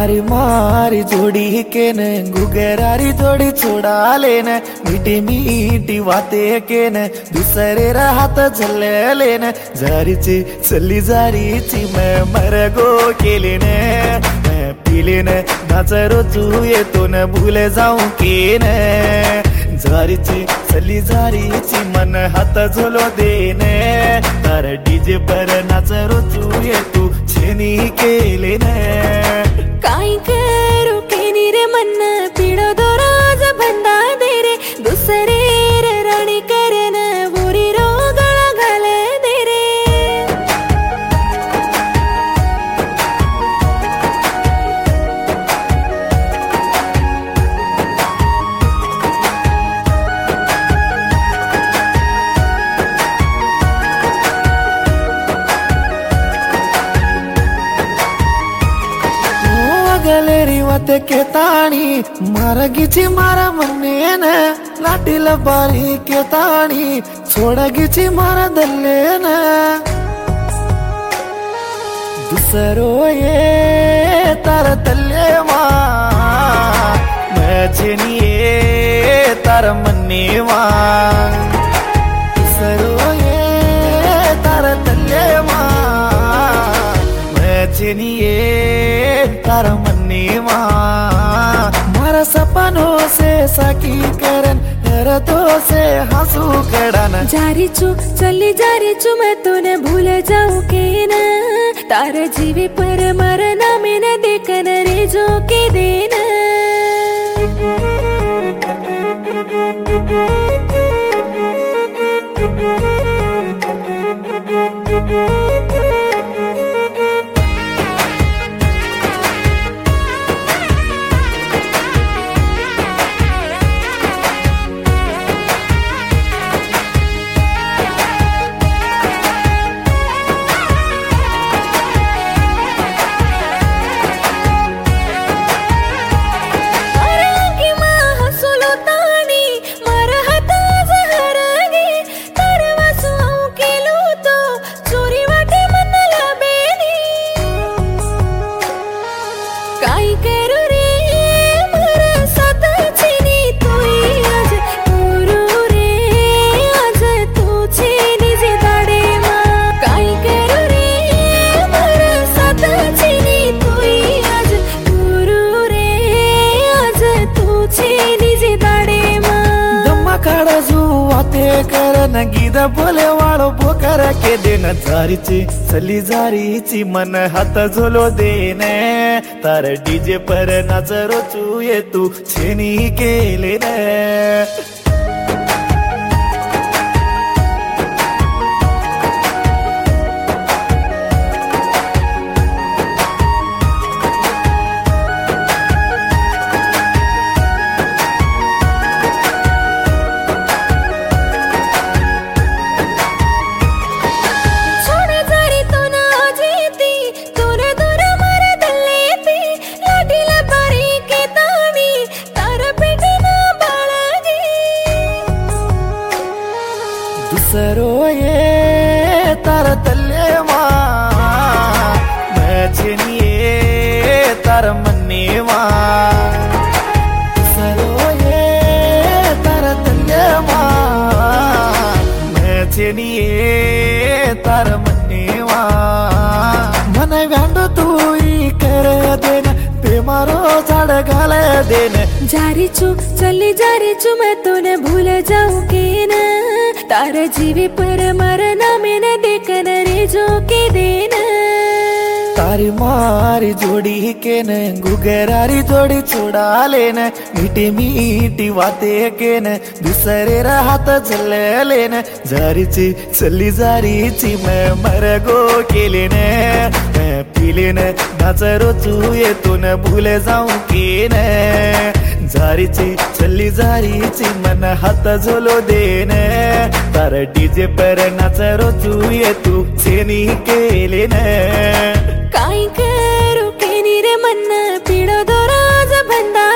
तारी मारी जोड़ी के न गुगरारी जोड़ी छोड़ा लेन मीठी मीठी बातें के न दूसरे राहत झले लेन जारीची चली जारीची मैं मर गो केले न मैं पीले न नाचरो तू ये तो न भूले जाऊं के न जारीची चली जारीची मन हाथ झोलो देने तार डीजे पर नाचरो तू ये तू छेनी केले न काय करू केनी रे मन पिडो दो रोज बंदा दे रे दुसरे रे राणी करन बुरी रोगळा घाले दे रे गलेरी वाते के ताणी मारगीची मारा मन्ने न लाटील बारी के ताणी छोडगीची मारा दल्ले न दुसरो ये तार तल्ले मा मचनी ये तार मन्ने मा दुसरो ये तार तल्ले मा मचनी ये तार मन्ने मा मारा सपनों से साकी करन रतों से हंसू कड़न जारी चू चली जारी चू मैं तूने भूल जाऊं के न तार जीवे पर मरना में न देखन रे जो के देना करन गीदा बोले वालो बोकर के दिन जारीची चली जारीची मन हाथ झोलो देने तार डीजे पर नाचरो तू ये तू छेनी केले न दूसरो ये तार तल्ले मा मचनी ये तार मन्ने मा दूसरो ये तार तल्ले मा मचनी ये तार मन्ने मा मन व्यांडो तू ही कर देना ते मारो झाड़ घाल देना जारी चू चली जारी चू मैं तूने भूल जाऊं के न तार जीवे पर मरना में न देखन रे जो के देना तारी मारी जोड़ी के न गुगरारी जोड़ी छोड़ा लेन मीठी मीठी बातें के न दूसरे राहत झले लेन जारीची चली जारीची मैं मर गो केले न मैं पीले न नाचरो तू ये तो न भूले जाऊं के न जारीची चली जारीची मन हाथ झोलो देने तार डीजे पर नाचरो तू ये तू छेनी केले न काय करू केनी रे मन पिडो दो रोज बंदा